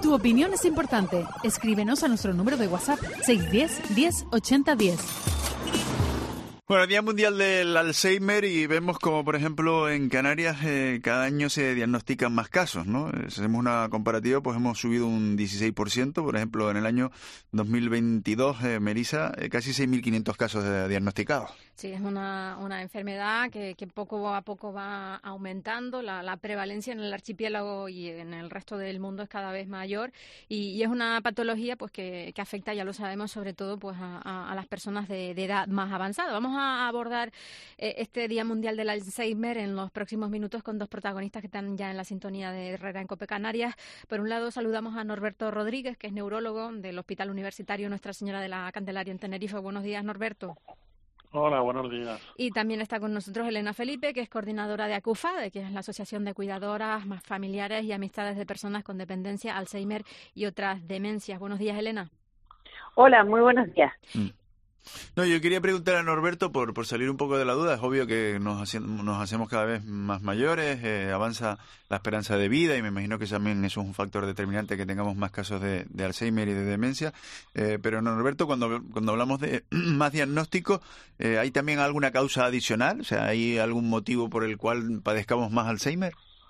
Tu opinión es importante. Escríbenos a nuestro número de WhatsApp 610 10 80 10. Bueno, el Día Mundial del Alzheimer, y vemos como, por ejemplo, en Canarias cada año se diagnostican más casos, ¿no? Si hacemos una comparativa, pues hemos subido un 16%. Por ejemplo, en el año 2022, Melissa, casi 6.500 casos diagnosticados. Sí, es una enfermedad que poco a poco va aumentando. La prevalencia en el archipiélago y en el resto del mundo es cada vez mayor, y es una patología pues que afecta, ya lo sabemos, sobre todo pues a las personas de edad más avanzada. Vamos a abordar este Día Mundial del Alzheimer en los próximos minutos con dos protagonistas que están ya en la sintonía de Herrera en COPE Canarias. Por un lado, saludamos a Norberto Rodríguez, que es neurólogo del Hospital Universitario Nuestra Señora de la Candelaria en Tenerife. Buenos días, Norberto. Hola, buenos días. Y también está con nosotros Elena Felipe, que es coordinadora de ACUFADE, que es la Asociación de Cuidadoras, más familiares y amistades de personas con dependencia, Alzheimer y otras demencias. Buenos días, Elena. Hola, muy buenos días. No, yo quería preguntar a Norberto por salir un poco de la duda. Es obvio que nos hacemos cada vez más mayores, avanza la esperanza de vida, y me imagino que también eso es un factor determinante, que tengamos más casos de Alzheimer y de demencia. Pero Norberto, cuando hablamos de más diagnóstico, ¿hay también alguna causa adicional? O sea, ¿hay algún motivo por el cual padezcamos más Alzheimer?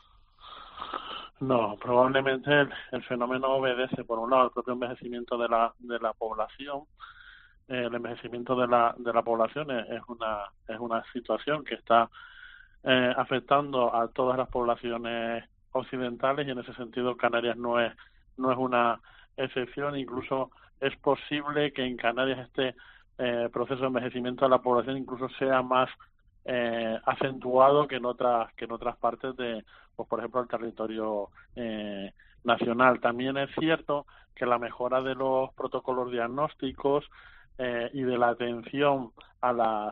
No, probablemente el fenómeno obedece, por un lado, al propio envejecimiento de la población. El envejecimiento de la población es una situación que está afectando a todas las poblaciones occidentales, y en ese sentido Canarias no es una excepción. Incluso es posible que en Canarias este proceso de envejecimiento de la población incluso sea más acentuado que en otras partes de, pues por ejemplo, el territorio nacional. También es cierto que la mejora de los protocolos diagnósticos y de la atención a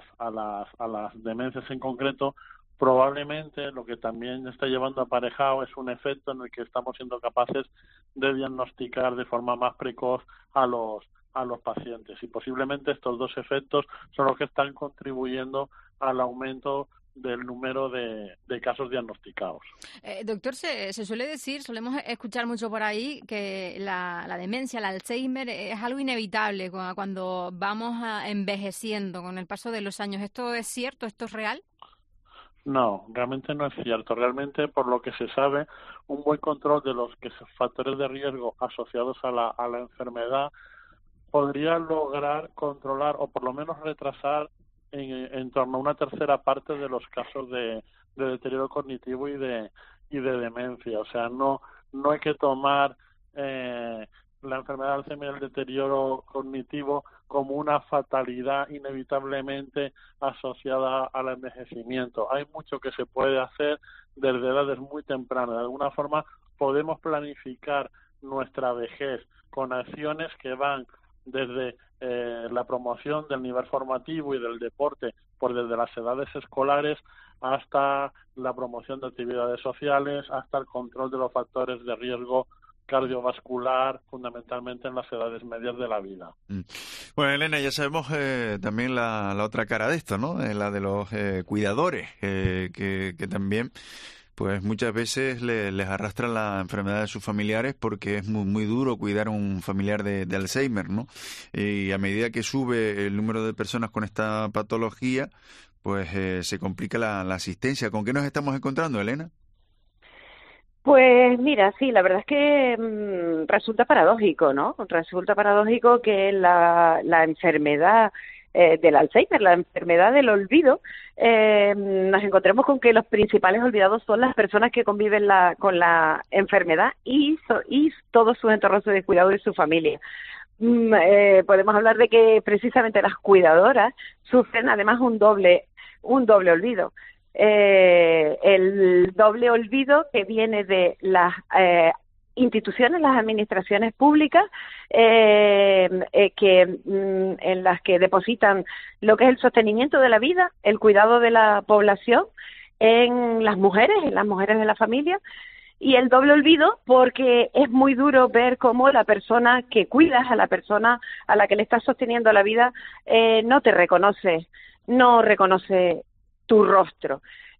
las demencias en concreto, probablemente lo que también está llevando aparejado es un efecto en el que estamos siendo capaces de diagnosticar de forma más precoz a los pacientes, y posiblemente estos dos efectos son los que están contribuyendo al aumento del número de casos diagnosticados. Doctor, se suele decir, solemos escuchar mucho por ahí que la demencia, el Alzheimer, es algo inevitable cuando vamos envejeciendo con el paso de los años. ¿Esto es cierto? ¿Esto es real? No, realmente no es cierto. Realmente, por lo que se sabe, un buen control de los factores de riesgo asociados a la enfermedad podría lograr controlar o por lo menos retrasar en torno a una tercera parte de los casos de deterioro cognitivo y de demencia. O sea, no hay que tomar la enfermedad de Alzheimer y el deterioro cognitivo como una fatalidad inevitablemente asociada al envejecimiento. Hay mucho que se puede hacer desde edades muy tempranas. De alguna forma podemos planificar nuestra vejez con acciones que van desde la promoción del nivel formativo y del deporte, pues desde las edades escolares hasta la promoción de actividades sociales, hasta el control de los factores de riesgo cardiovascular, fundamentalmente en las edades medias de la vida. Bueno, Elena, ya sabemos también la otra cara de esto, ¿no? La de los cuidadores, que también pues muchas veces les arrastra la enfermedad de sus familiares, porque es muy duro cuidar a un familiar de Alzheimer, ¿no? Y a medida que sube el número de personas con esta patología, pues se complica la asistencia. ¿Con qué nos estamos encontrando, Elena? Pues mira, sí, la verdad es que resulta paradójico, ¿no? Resulta paradójico que la enfermedad del Alzheimer, la enfermedad del olvido, nos encontremos con que los principales olvidados son las personas que conviven con la enfermedad y todos sus entornos de cuidado y su familia. Podemos hablar de que precisamente las cuidadoras sufren además un doble olvido. El doble olvido que viene de las instituciones, las administraciones públicas, en las que depositan lo que es el sostenimiento de la vida, el cuidado de la población en las mujeres de la familia, y el doble olvido porque es muy duro ver cómo la persona que cuidas, a la persona a la que le estás sosteniendo la vida, no te reconoce, no reconoce tu rostro.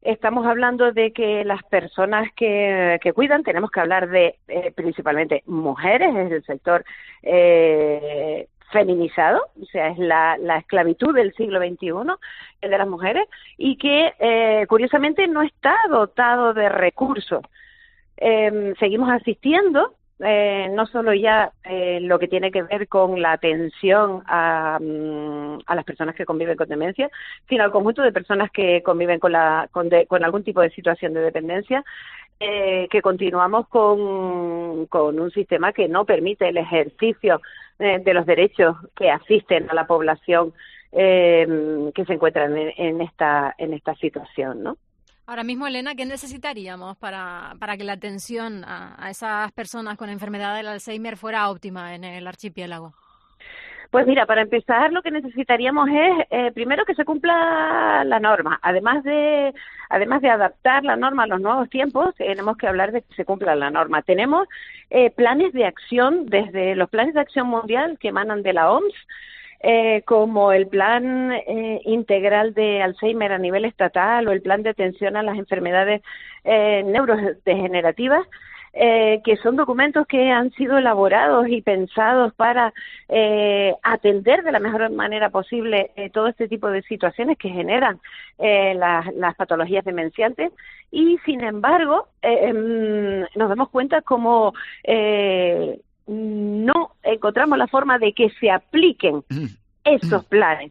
estamos hablando de que las personas que cuidan, tenemos que hablar de principalmente mujeres, es el sector feminizado, o sea, es la esclavitud del siglo XXI, el de las mujeres, y que curiosamente no está dotado de recursos. Seguimos asistiendo, no solo ya lo que tiene que ver con la atención a las personas que conviven con demencia, sino al conjunto de personas que conviven con algún tipo de situación de dependencia, que continuamos con un sistema que no permite el ejercicio de los derechos que asisten a la población que se encuentra en esta situación, ¿no? Ahora mismo, Elena, ¿qué necesitaríamos para que la atención a esas personas con enfermedad del Alzheimer fuera óptima en el archipiélago? Pues mira, para empezar lo que necesitaríamos es primero que se cumpla la norma. Además de adaptar la norma a los nuevos tiempos, tenemos que hablar de que se cumpla la norma. Tenemos planes de acción, desde los planes de acción mundial que emanan de la OMS, como el plan integral de Alzheimer a nivel estatal o el plan de atención a las enfermedades neurodegenerativas, que son documentos que han sido elaborados y pensados para atender de la mejor manera posible todo este tipo de situaciones que generan las patologías demenciantes, y sin embargo nos damos cuenta como no encontramos la forma de que se apliquen esos planes.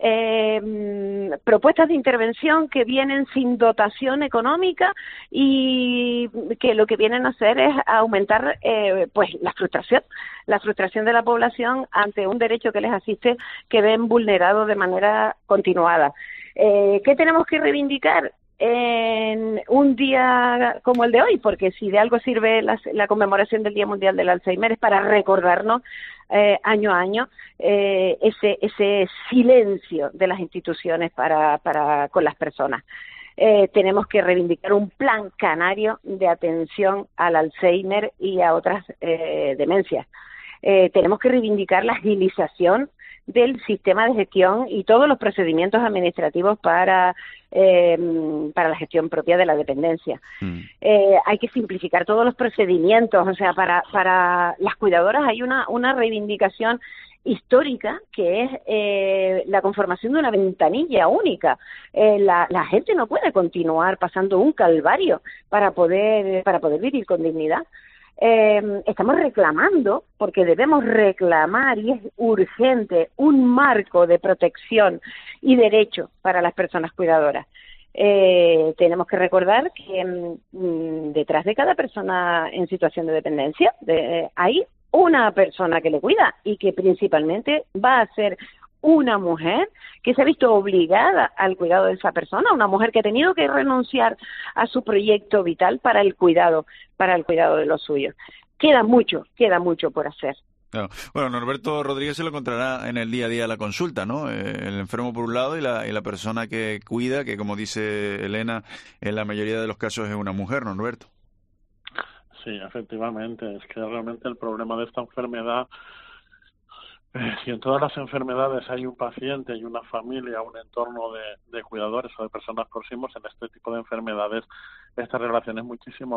Propuestas de intervención que vienen sin dotación económica y que lo que vienen a hacer es aumentar pues la frustración de la población ante un derecho que les asiste, que ven vulnerado de manera continuada. ¿Qué tenemos que reivindicar en un día como el de hoy? Porque si de algo sirve la conmemoración del Día Mundial del Alzheimer, es para recordarnos año a año ese silencio de las instituciones para con las personas. Tenemos que reivindicar un plan canario de atención al Alzheimer y a otras demencias. Tenemos que reivindicar la agilización del sistema de gestión y todos los procedimientos administrativos para la gestión propia de la dependencia. Hay que simplificar todos los procedimientos, o sea, para las cuidadoras hay una reivindicación histórica que es la conformación de una ventanilla única. La gente no puede continuar pasando un calvario para poder vivir con dignidad. Estamos reclamando, porque debemos reclamar, y es urgente, un marco de protección y derecho para las personas cuidadoras. Tenemos que recordar que detrás de cada persona en situación de dependencia hay una persona que le cuida, y que principalmente va a ser una mujer que se ha visto obligada al cuidado de esa persona, una mujer que ha tenido que renunciar a su proyecto vital para el cuidado de los suyos. Queda mucho por hacer. Claro. Bueno, Norberto Rodríguez se lo encontrará en el día a día de la consulta, ¿no? El enfermo por un lado y la persona que cuida, que como dice Elena, en la mayoría de los casos es una mujer, ¿no, Norberto? Sí, efectivamente. Es que realmente el problema de esta enfermedad, si en todas las enfermedades hay un paciente y una familia, un entorno de cuidadores o de personas próximos, en este tipo de enfermedades esta relación es muchísimo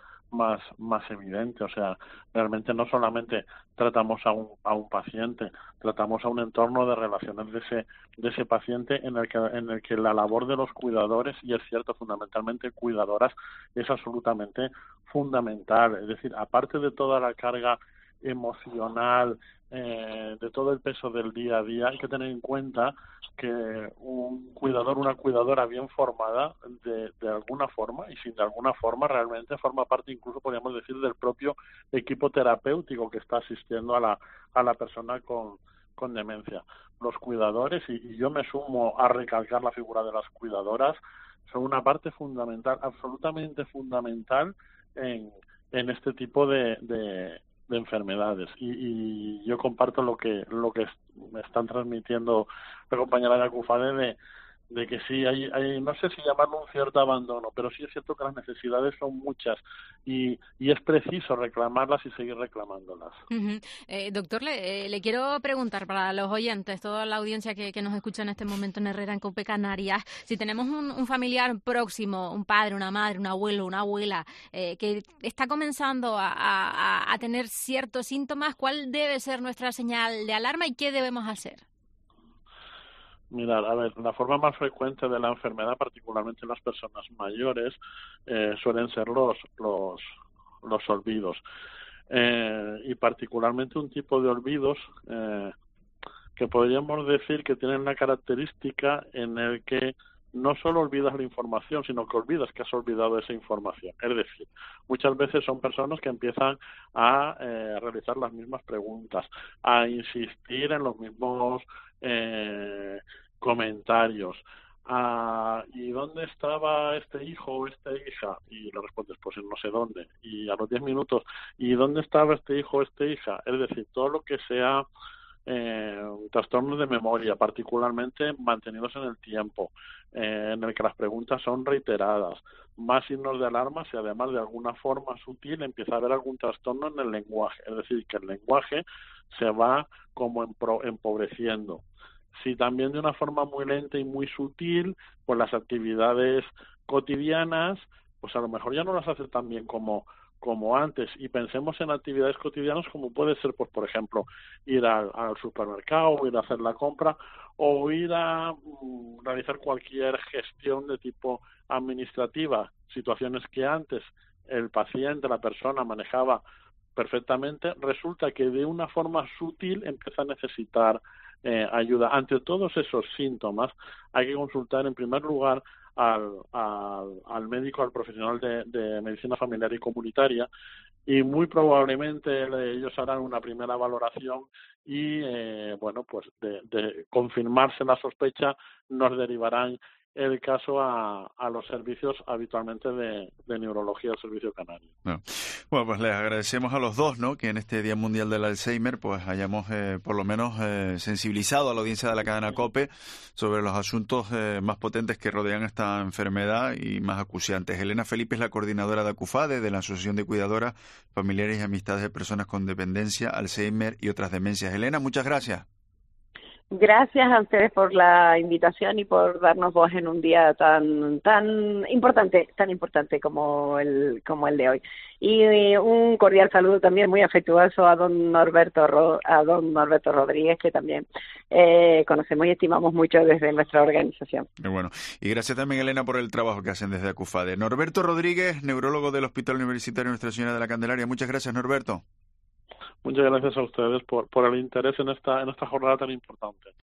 más evidente. O sea, realmente no solamente tratamos a un paciente, tratamos a un entorno de relaciones de ese paciente en el que la labor de los cuidadores, y es cierto, fundamentalmente cuidadoras, es absolutamente fundamental. Es decir, aparte de toda la carga emocional, de todo el peso del día a día, hay que tener en cuenta que un cuidador, una cuidadora bien formada de alguna forma, y sin de alguna forma, realmente forma parte, incluso podríamos decir, del propio equipo terapéutico que está asistiendo a la persona con demencia. Los cuidadores, y yo me sumo a recalcar la figura de las cuidadoras, son una parte fundamental, absolutamente fundamental en este tipo de enfermedades, y yo comparto lo que me están transmitiendo la compañera de Acufade que sí hay, no sé si llamarlo un cierto abandono, pero sí es cierto que las necesidades son muchas y es preciso reclamarlas y seguir reclamándolas. Uh-huh. Doctor, le quiero preguntar para los oyentes, toda la audiencia que nos escucha en este momento en Herrera, en Cope Canarias, si tenemos un familiar próximo, un padre, una madre, un abuelo, una abuela, que está comenzando a tener ciertos síntomas, ¿cuál debe ser nuestra señal de alarma y qué debemos hacer? Mirad, a ver, la forma más frecuente de la enfermedad, particularmente en las personas mayores, suelen ser los olvidos. Y particularmente un tipo de olvidos que podríamos decir que tienen la característica en el que no solo olvidas la información, sino que olvidas que has olvidado esa información. Es decir, muchas veces son personas que empiezan a realizar las mismas preguntas, a insistir en los mismos comentarios. ¿Y dónde estaba este hijo o esta hija? Y le respondes, pues en no sé dónde. Y a los 10 minutos, ¿y dónde estaba este hijo o esta hija? Es decir, todo lo que sea trastornos de memoria, particularmente mantenidos en el tiempo, en el que las preguntas son reiteradas, más signos de alarma si además de alguna forma sutil empieza a haber algún trastorno en el lenguaje, es decir, que el lenguaje se va como empobreciendo. Si también de una forma muy lenta y muy sutil, pues las actividades cotidianas, pues a lo mejor ya no las hace tan bien como antes, y pensemos en actividades cotidianas como puede ser, pues por ejemplo, ir al supermercado, ir a hacer la compra o ir a realizar cualquier gestión de tipo administrativa, situaciones que antes el paciente, la persona manejaba perfectamente, resulta que de una forma sutil empieza a necesitar ayuda. Ante todos esos síntomas hay que consultar en primer lugar al médico, al profesional de medicina familiar y comunitaria, y muy probablemente ellos harán una primera valoración y bueno, pues de confirmarse la sospecha nos derivarán el caso a los servicios habitualmente de neurología del Servicio Canario. No. Bueno, pues les agradecemos a los dos, ¿no?, que en este Día Mundial del Alzheimer pues hayamos por lo menos sensibilizado a la audiencia de la cadena COPE sobre los asuntos más potentes que rodean esta enfermedad y más acuciantes. Elena Felipe es la coordinadora de ACUFADE, de la Asociación de Cuidadoras, Familiares y Amistades de Personas con Dependencia, Alzheimer y otras demencias. Elena, muchas gracias. Gracias a ustedes por la invitación y por darnos voz en un día tan importante como el de hoy. Y un cordial saludo también muy afectuoso a don Norberto Rodríguez, que también conocemos y estimamos mucho desde nuestra organización. Bueno, y gracias también, Elena, por el trabajo que hacen desde ACUFADE. Norberto Rodríguez, neurólogo del Hospital Universitario Nuestra Señora de la Candelaria. Muchas gracias, Norberto. Muchas gracias a ustedes por el interés en esta jornada tan importante.